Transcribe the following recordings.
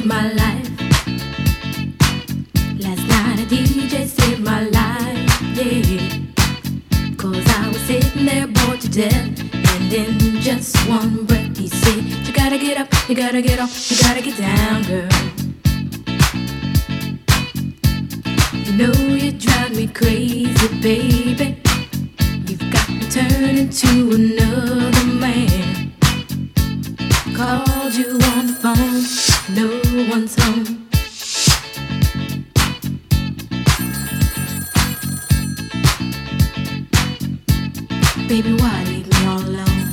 saved my life. Last night a DJ saved my life, yeah. 'Cause I was sitting there bored to death, and in just one breath he said, you gotta get up, you gotta get off, you gotta get down, girl. You know you drive me crazy, baby. You've got me turning to another man. Called you on the phone, no one's home. Baby, why leave me all alone?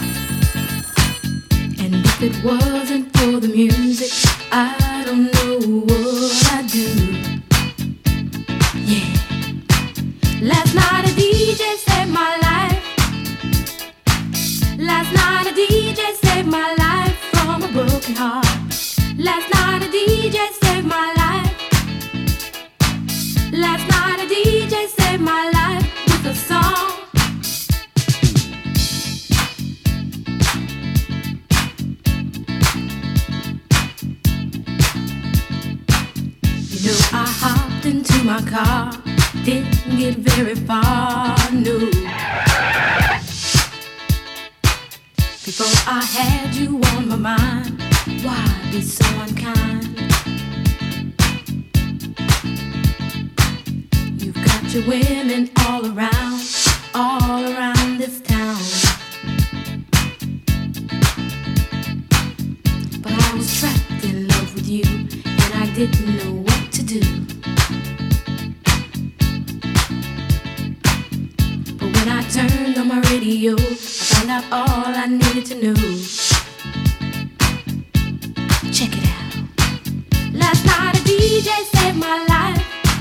And if it wasn't for the music, I don't know what I'd do. Yeah. Last night a DJ saved my life. Last night a DJ saved my life from a broken heart. Last night a DJ saved my life. Last night a DJ saved my life with a song. You know I hopped into my car, didn't get very far, no. Before I had you on my mind, why be so unkind? You've got your women all around this town. But I was trapped in love with you, and I didn't know what to do. But when I turned on my radio, I found out all I needed to know. Check it out. Last night a DJ saved my life.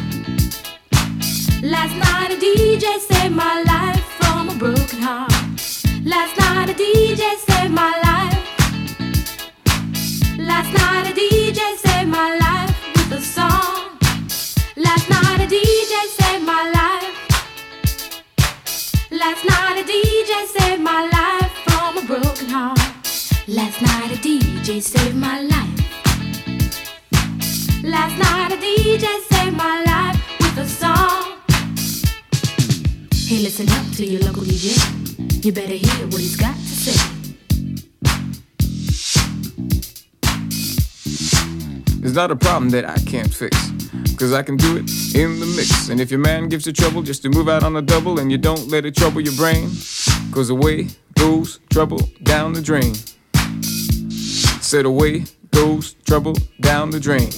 Last night a DJ saved my life from a broken heart. Last night a DJ saved my life. Last night a DJ saved my life with a song. Last night a DJ saved my life. Last night a DJ saved my life from a broken heart. Last night a DJ saved my life. Last night a DJ saved my life with a song. Hey, listen up to your local DJ. You better hear what he's got to say. There's not a problem that I can't fix, 'cause I can do it in the mix. And if your man gives you trouble just to move out on the double, and you don't let it trouble your brain, 'cause away goes trouble down the drain. Said away goes trouble down the drain.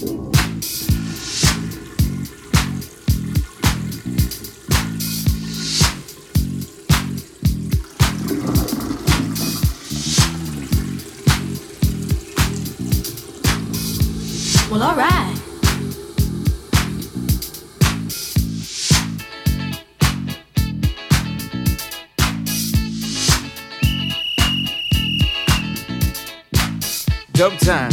Well, all right. Dub time.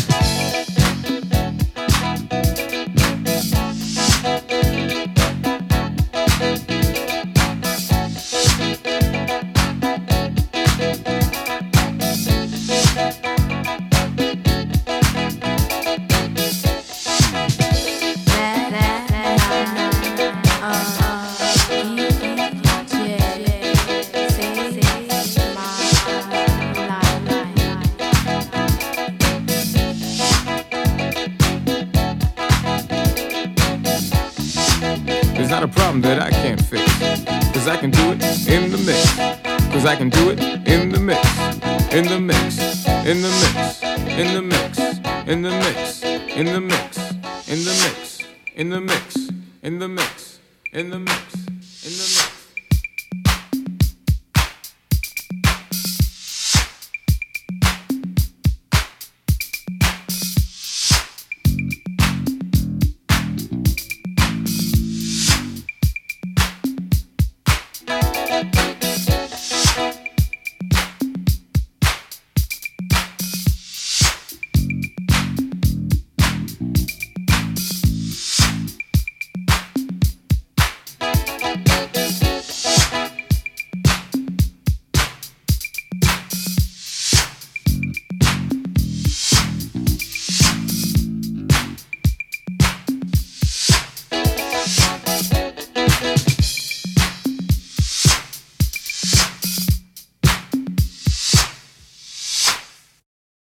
There's not a problem that I can't fix, 'cause I can do it in the mix. 'Cause I can do it in the mix. In the mix. In the mix. In the mix. In the mix. In the mix. In the mix. In the mix. In the mix. In the mix.